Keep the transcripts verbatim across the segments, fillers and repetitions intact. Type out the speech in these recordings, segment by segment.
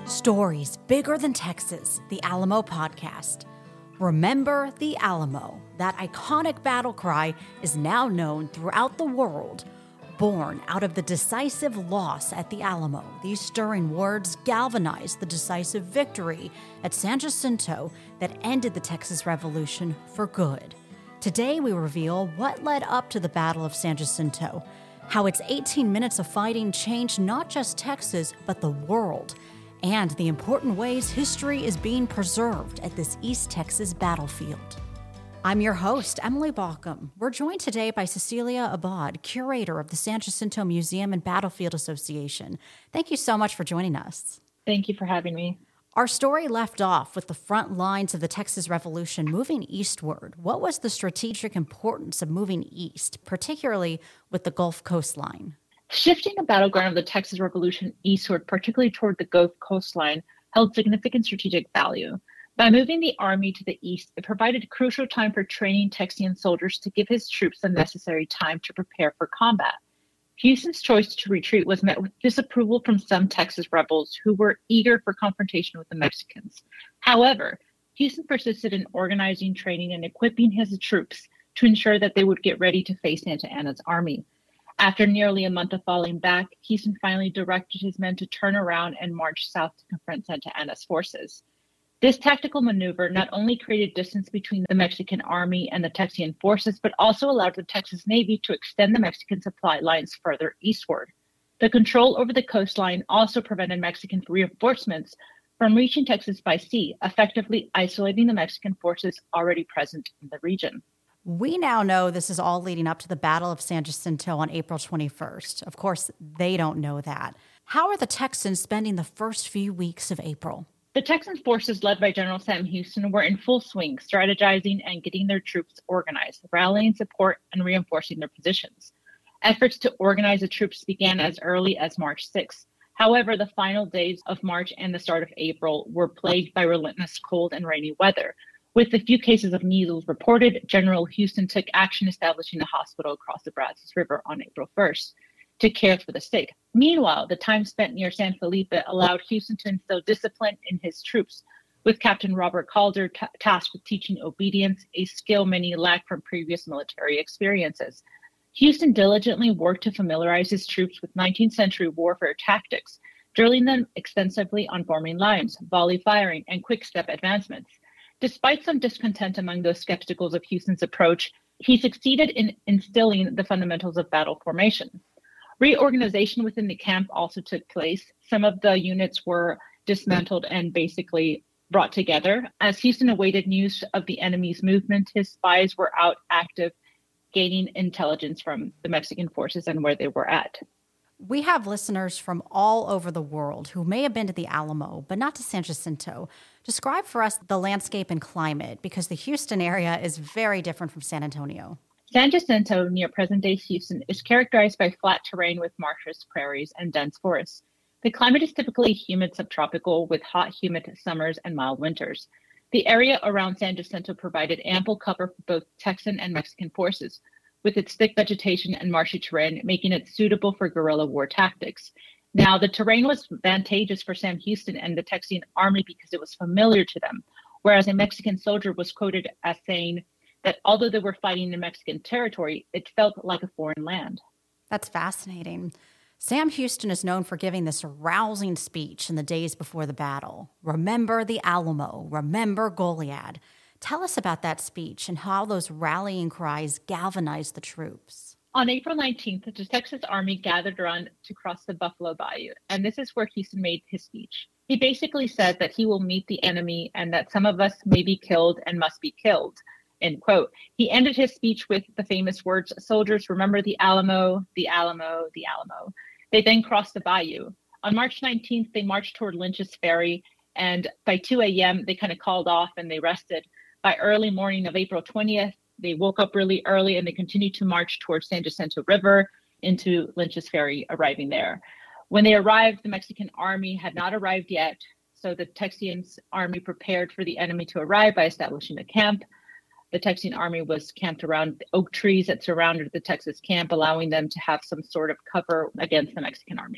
Stories bigger than Texas, the Alamo podcast. Remember the Alamo. That iconic battle cry is now known throughout the world. Born out of the decisive loss at the Alamo, these stirring words galvanized the decisive victory at San Jacinto that ended the Texas Revolution for good. Today we reveal what led up to the Battle of San Jacinto, how its eighteen minutes of fighting changed not just Texas, but the world, and the important ways history is being preserved at this East Texas battlefield. I'm your host, Emily Baucom. We're joined today by Cecilia Abad, curator of the San Jacinto Museum and Battlefield Association. Thank you so much for joining us. Thank you for having me. Our story left off with the front lines of the Texas Revolution moving eastward. What was the strategic importance of moving east, particularly with the Gulf coastline? Shifting the battleground of the Texas Revolution eastward, particularly toward the Gulf coastline, held significant strategic value. By moving the army to the east, it provided crucial time for training Texian soldiers to give his troops the necessary time to prepare for combat. Houston's choice to retreat was met with disapproval from some Texas rebels who were eager for confrontation with the Mexicans. However, Houston persisted in organizing, training, and equipping his troops to ensure that they would get ready to face Santa Anna's army. After nearly a month of falling back, Houston finally directed his men to turn around and march south to confront Santa Anna's forces. This tactical maneuver not only created distance between the Mexican army and the Texian forces, but also allowed the Texas Navy to extend the Mexican supply lines further eastward. The control over the coastline also prevented Mexican reinforcements from reaching Texas by sea, effectively isolating the Mexican forces already present in the region. We now know this is all leading up to the Battle of San Jacinto on April twenty-first. Of course, they don't know that. How are the Texans spending the first few weeks of April? The Texan forces led by General Sam Houston were in full swing, strategizing and getting their troops organized, rallying support and reinforcing their positions. Efforts to organize the troops began as early as March sixth. However, the final days of March and the start of April were plagued by relentless cold and rainy weather. With a few cases of measles reported, General Houston took action establishing a hospital across the Brazos River on April first to care for the sick. Meanwhile, the time spent near San Felipe allowed Houston to instill discipline in his troops, with Captain Robert Calder t- tasked with teaching obedience, a skill many lacked from previous military experiences. Houston diligently worked to familiarize his troops with nineteenth century warfare tactics, drilling them extensively on forming lines, volley firing, and quick-step advancements. Despite some discontent among those skeptical of Houston's approach, he succeeded in instilling the fundamentals of battle formation. Reorganization within the camp also took place. Some of the units were dismantled and basically brought together. As Houston awaited news of the enemy's movement, his spies were out active, gaining intelligence from the Mexican forces and where they were at. We have listeners from all over the world who may have been to the Alamo, but not to San Jacinto. Describe for us the landscape and climate, because the Houston area is very different from San Antonio. San Jacinto, near present-day Houston, is characterized by flat terrain with marshes, prairies, and dense forests. The climate is typically humid subtropical, with hot, humid summers and mild winters. The area around San Jacinto provided ample cover for both Texan and Mexican forces, with its thick vegetation and marshy terrain, making it suitable for guerrilla war tactics. Now, the terrain was advantageous for Sam Houston and the Texian army because it was familiar to them, whereas a Mexican soldier was quoted as saying that although they were fighting in Mexican territory, it felt like a foreign land. That's fascinating. Sam Houston is known for giving this rousing speech in the days before the battle. Remember the Alamo, remember Goliad. Tell us about that speech and how those rallying cries galvanized the troops. On April nineteenth, the Texas Army gathered around to cross the Buffalo Bayou, and this is where Houston made his speech. He basically said that he will meet the enemy and that some of us may be killed and must be killed, end quote. He ended his speech with the famous words, "Soldiers, remember the Alamo, the Alamo, the Alamo." They then crossed the bayou. On March nineteenth, they marched toward Lynch's Ferry, and by two a.m., they kind of called off and they rested. By early morning of April twentieth, they woke up really early and they continued to march towards San Jacinto River into Lynch's Ferry, arriving there. When they arrived, the Mexican army had not arrived yet, so the Texian army prepared for the enemy to arrive by establishing a camp. The Texian army was camped around the oak trees that surrounded the Texas camp, allowing them to have some sort of cover against the Mexican army.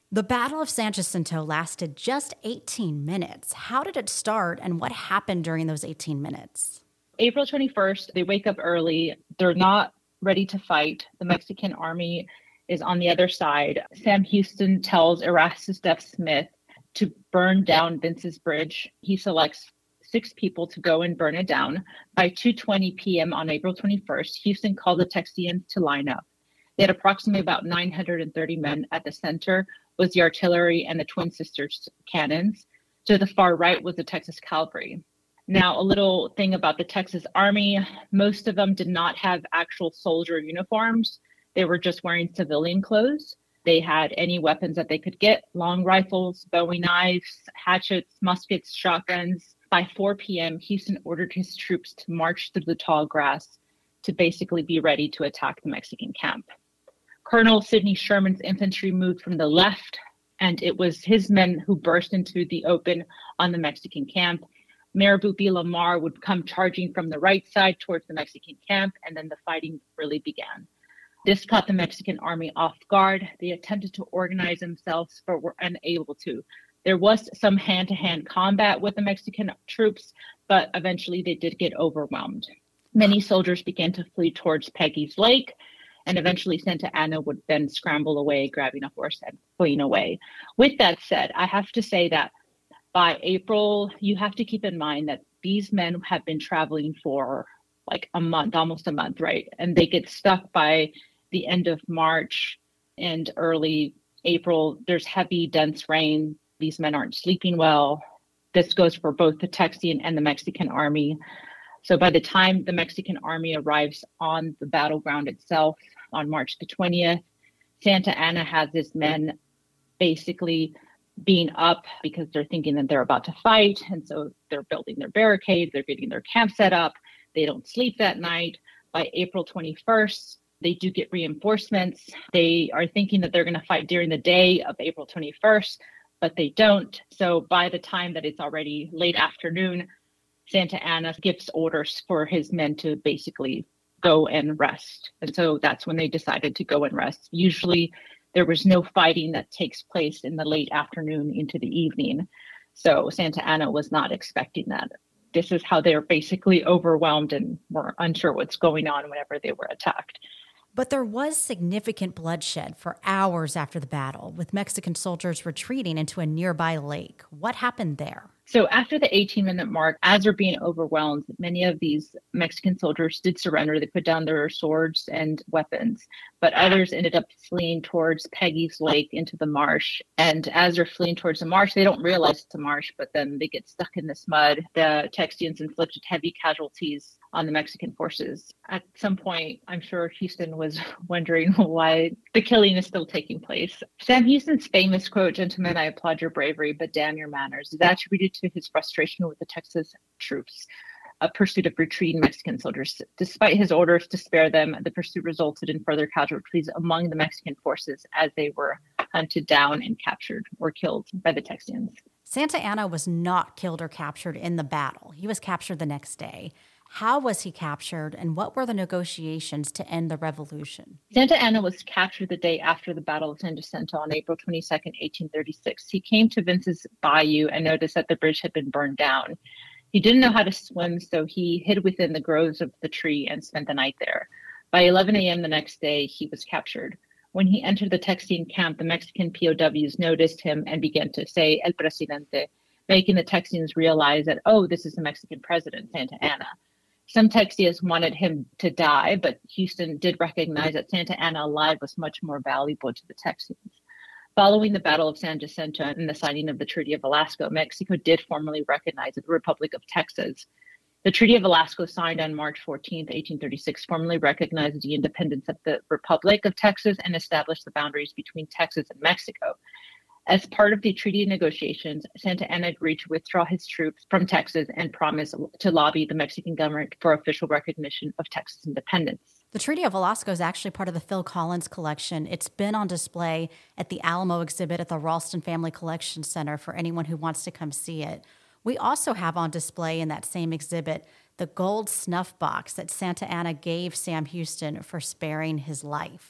The Battle of San Jacinto lasted just eighteen minutes. How did it start and what happened during those eighteen minutes? April twenty-first, they wake up early. They're not ready to fight. The Mexican army is on the other side. Sam Houston tells Erastus F. Smith to burn down Vince's Bridge. He selects six people to go and burn it down. By two twenty p.m. on April twenty-first, Houston called the Texians to line up. They had approximately about nine hundred thirty men. At the center was the artillery and the Twin Sisters cannons. To the far right was the Texas Cavalry. Now, a little thing about the Texas Army, most of them did not have actual soldier uniforms. They were just wearing civilian clothes. They had any weapons that they could get, long rifles, Bowie knives, hatchets, muskets, shotguns. By four p.m., Houston ordered his troops to march through the tall grass to basically be ready to attack the Mexican camp. Colonel Sidney Sherman's infantry moved from the left, and it was his men who burst into the open on the Mexican camp. Marabou B. Lamar would come charging from the right side towards the Mexican camp, and then the fighting really began. This caught the Mexican army off guard. They attempted to organize themselves, but were unable to. There was some hand-to-hand combat with the Mexican troops, but eventually they did get overwhelmed. Many soldiers began to flee towards Peggy's Lake, and eventually Santa Anna would then scramble away, grabbing a horse and fleeing away. With that said, I have to say that by April, you have to keep in mind that these men have been traveling for like a month, almost a month, right? And they get stuck by the end of March and early April. There's heavy, dense rain. These men aren't sleeping well. This goes for both the Texian and the Mexican army. So by the time the Mexican army arrives on the battleground itself on March the twentieth, Santa Anna has his men basically being up because they're thinking that they're about to fight. And so they're building their barricades, they're getting their camp set up. They don't sleep that night. By April twenty-first, they do get reinforcements. They are thinking that they're going to fight during the day of April twenty-first, but they don't. So by the time that it's already late afternoon, Santa Anna gives orders for his men to basically go and rest. And so that's when they decided to go and rest. Usually there was no fighting that takes place in the late afternoon into the evening. So Santa Anna was not expecting that. This is how they're basically overwhelmed and were unsure what's going on whenever they were attacked. But there was significant bloodshed for hours after the battle, with Mexican soldiers retreating into a nearby lake. What happened there? So after the eighteen-minute mark, as they're being overwhelmed, many of these Mexican soldiers did surrender. They put down their swords and weapons, but others ended up fleeing towards Peggy's Lake into the marsh. And as they're fleeing towards the marsh, they don't realize it's a marsh, but then they get stuck in this mud. The Texians inflicted heavy casualties on the Mexican forces. At some point, I'm sure Houston was wondering why the killing is still taking place. Sam Houston's famous quote, "Gentlemen, I applaud your bravery, but damn your manners," is attributed to his frustration with the Texas troops, a pursuit of retreating Mexican soldiers. Despite his orders to spare them, the pursuit resulted in further casualties among the Mexican forces as they were hunted down and captured or killed by the Texians. Santa Anna was not killed or captured in the battle. He was captured the next day. How was he captured, and what were the negotiations to end the revolution? Santa Anna was captured the day after the Battle of San Jacinto on April twenty-second, eighteen thirty-six. He came to Vince's Bayou and noticed that the bridge had been burned down. He didn't know how to swim, so he hid within the groves of the tree and spent the night there. By eleven a.m. the next day, he was captured. When he entered the Texian camp, the Mexican P O Ws noticed him and began to say, "El Presidente," making the Texians realize that, oh, this is the Mexican president, Santa Anna. Some Texians wanted him to die, but Houston did recognize that Santa Anna alive was much more valuable to the Texians. Following the Battle of San Jacinto and the signing of the Treaty of Velasco, Mexico did formally recognize the Republic of Texas. The Treaty of Velasco, signed on March fourteenth, eighteen thirty-six, formally recognized the independence of the Republic of Texas and established the boundaries between Texas and Mexico. As part of the treaty negotiations, Santa Anna agreed to withdraw his troops from Texas and promised to lobby the Mexican government for official recognition of Texas independence. The Treaty of Velasco is actually part of the Phil Collins collection. It's been on display at the Alamo exhibit at the Ralston Family Collection Center for anyone who wants to come see it. We also have on display in that same exhibit the gold snuff box that Santa Anna gave Sam Houston for sparing his life.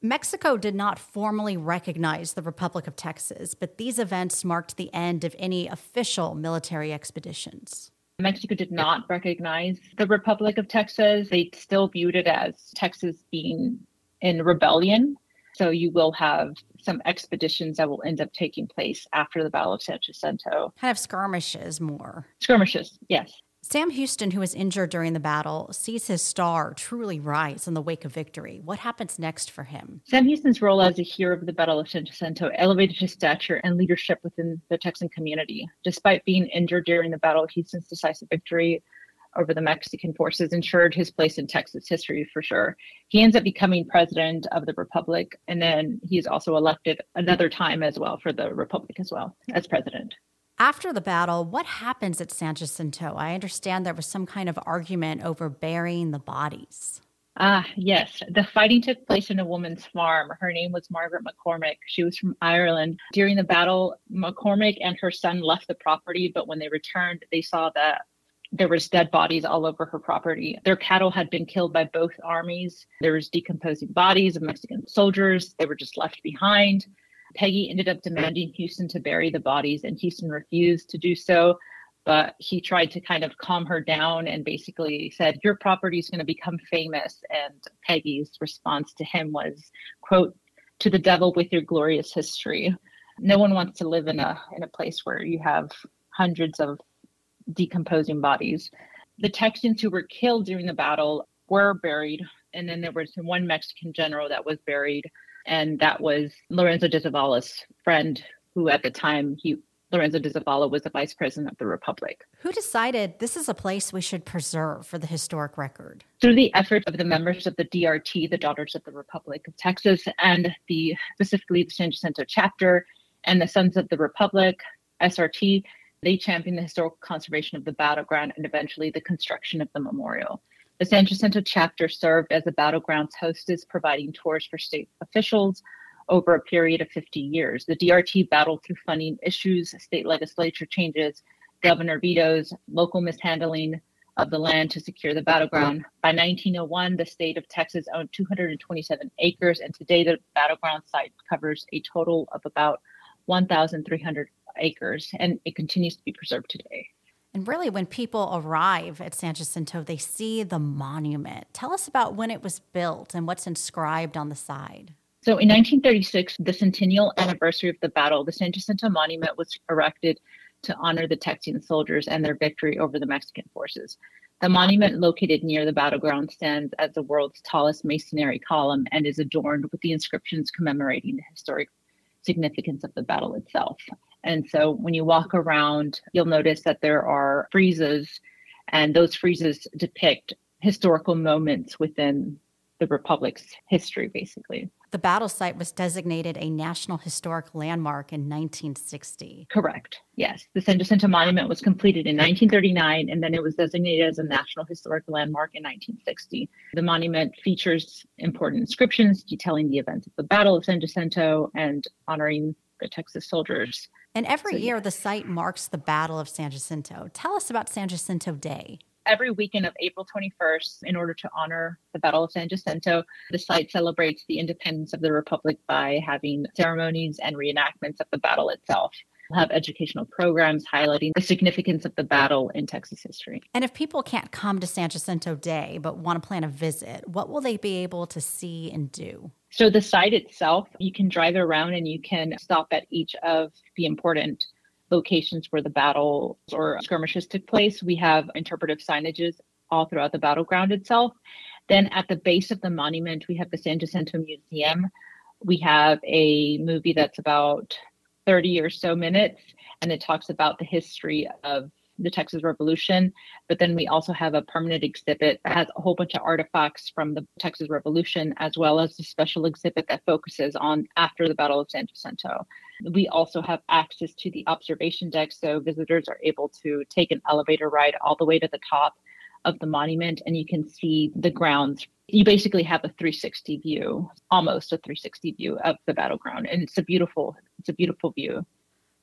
Mexico did not formally recognize the Republic of Texas, but these events marked the end of any official military expeditions. Mexico did not recognize the Republic of Texas. They still viewed it as Texas being in rebellion. So you will have some expeditions that will end up taking place after the Battle of San Jacinto. Kind of skirmishes more. Skirmishes, yes. Sam Houston, who was injured during the battle, sees his star truly rise in the wake of victory. What happens next for him? Sam Houston's role as a hero of the Battle of San Jacinto elevated his stature and leadership within the Texan community. Despite being injured during the battle, Houston's decisive victory over the Mexican forces ensured his place in Texas history for sure. He ends up becoming president of the Republic, and then he's also elected another time as well for the Republic as well as president. After the battle, what happens at San Jacinto? I understand there was some kind of argument over burying the bodies. Ah, yes. The fighting took place in a woman's farm. Her name was Margaret McCormick. She was from Ireland. During the battle, McCormick and her son left the property, but when they returned, they saw that there was dead bodies all over her property. Their cattle had been killed by both armies. There was decomposing bodies of Mexican soldiers. They were just left behind. Peggy ended up demanding Houston to bury the bodies, and Houston refused to do so. But he tried to kind of calm her down and basically said, your property is going to become famous. And Peggy's response to him was, quote, to the devil with your glorious history. No one wants to live in a in a place where you have hundreds of decomposing bodies. The Texans who were killed during the battle were buried. And then there was one Mexican general that was buried. And that was Lorenzo de Zavala's friend, who at the time, he Lorenzo de Zavala was the vice president of the Republic. Who decided this is a place we should preserve for the historic record? Through the effort of the members of the D R T, the Daughters of the Republic of Texas, and the specifically the San Jacinto chapter, and the Sons of the Republic, S R T, they championed the historical conservation of the battleground and eventually the construction of the memorial. The San Jacinto chapter served as the battleground's hostess, providing tours for state officials over a period of fifty years. The D R T battled through funding issues, state legislature changes, governor vetoes, local mishandling of the land to secure the battleground. By nineteen oh one, the state of Texas owned two hundred twenty-seven acres, and today the battleground site covers a total of about one thousand three hundred acres, and it continues to be preserved today. And really, when people arrive at San Jacinto, they see the monument. Tell us about when it was built and what's inscribed on the side. So in nineteen thirty-six, the centennial anniversary of the battle, the San Jacinto Monument was erected to honor the Texian soldiers and their victory over the Mexican forces. The monument, located near the battleground, stands as the world's tallest masonry column and is adorned with the inscriptions commemorating the historic significance of the battle itself. And so when you walk around, you'll notice that there are friezes, and those friezes depict historical moments within the Republic's history, basically. The battle site was designated a National Historic Landmark in nineteen sixty. Correct. Yes. The San Jacinto Monument was completed in nineteen thirty-nine, and then it was designated as a National Historic Landmark in nineteen sixty. The monument features important inscriptions detailing the events of the Battle of San Jacinto and honoring the Texas soldiers. And every So, year, yeah. the site marks the Battle of San Jacinto. Tell us about San Jacinto Day. Every weekend of April twenty-first, in order to honor the Battle of San Jacinto, the site celebrates the independence of the Republic by having ceremonies and reenactments of the battle itself. We'll have educational programs highlighting the significance of the battle in Texas history. And if people can't come to San Jacinto Day but want to plan a visit, what will they be able to see and do? So the site itself, you can drive around and you can stop at each of the important locations where the battle or skirmishes took place. We have interpretive signages all throughout the battleground itself. Then at the base of the monument, we have the San Jacinto Museum. We have a movie that's about thirty or so minutes, and it talks about the history of the Texas Revolution. But then we also have a permanent exhibit that has a whole bunch of artifacts from the Texas Revolution, as well as a special exhibit that focuses on after the Battle of San Jacinto. We also have access to the observation deck, so visitors are able to take an elevator ride all the way to the top of the monument, and you can see the grounds. You basically have a three sixty view, almost a three sixty view of the battleground, and it's a beautiful, it's a beautiful view.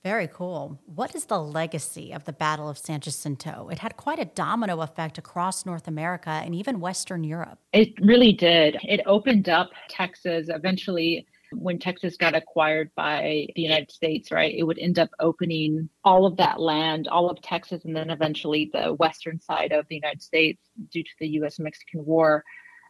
Very cool. What is the legacy of the Battle of San Jacinto? It had quite a domino effect across North America and even Western Europe. It really did. It opened up Texas. Eventually, when Texas got acquired by the United States, right, it would end up opening all of that land, all of Texas, and then eventually the western side of the United States due to the U S Mexican War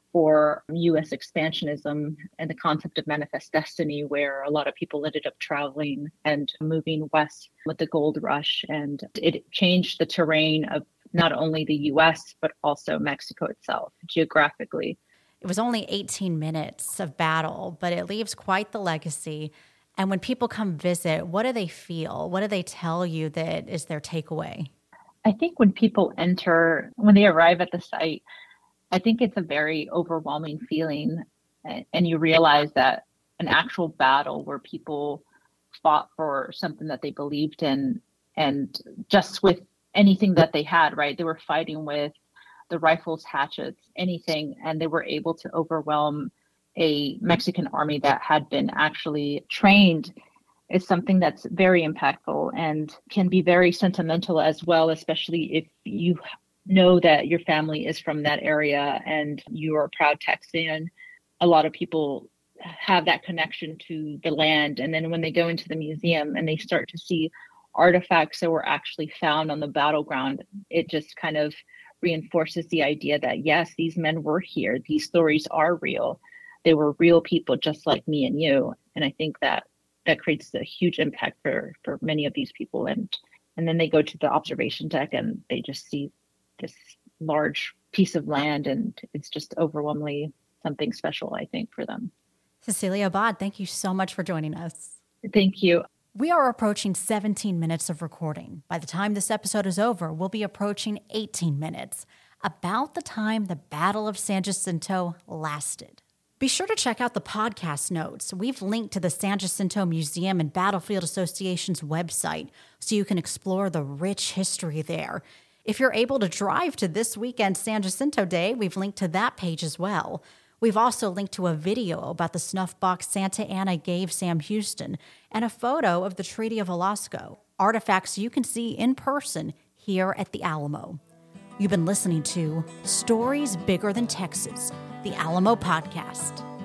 for U S expansionism and the concept of manifest destiny, where a lot of people ended up traveling and moving west with the gold rush. And it changed the terrain of not only the U S, but also Mexico itself geographically. It was only eighteen minutes of battle, but it leaves quite the legacy. And when people come visit, what do they feel? What do they tell you that is their takeaway? I think when people enter, when they arrive at the site, I think it's a very overwhelming feeling. And you realize that an actual battle where people fought for something that they believed in, and just with anything that they had, right? They were fighting with the rifles, hatchets, anything, and they were able to overwhelm a Mexican army that had been actually trained. Is something that's very impactful and can be very sentimental as well, especially if you know that your family is from that area and you are a proud Texan. A lot of people have that connection to the land. And then when they go into the museum and they start to see artifacts that were actually found on the battleground, it just kind of reinforces the idea that, yes, these men were here. These stories are real. They were real people just like me and you. And I think that that creates a huge impact for, for many of these people. And, and then they go to the observation deck and they just see this large piece of land, and it's just overwhelmingly something special, I think, for them. Cecilia Abad, thank you so much for joining us. Thank you. We are approaching seventeen minutes of recording. By the time this episode is over, we'll be approaching eighteen minutes, about the time the Battle of San Jacinto lasted. Be sure to check out the podcast notes. We've linked to the San Jacinto Museum and Battlefield Association's website so you can explore the rich history there. If you're able to drive to this weekend's San Jacinto Day, we've linked to that page as well. We've also linked to a video about the snuff box Santa Anna gave Sam Houston and a photo of the Treaty of Olasco, artifacts you can see in person here at the Alamo. You've been listening to Stories Bigger Than Texas, the Alamo Podcast.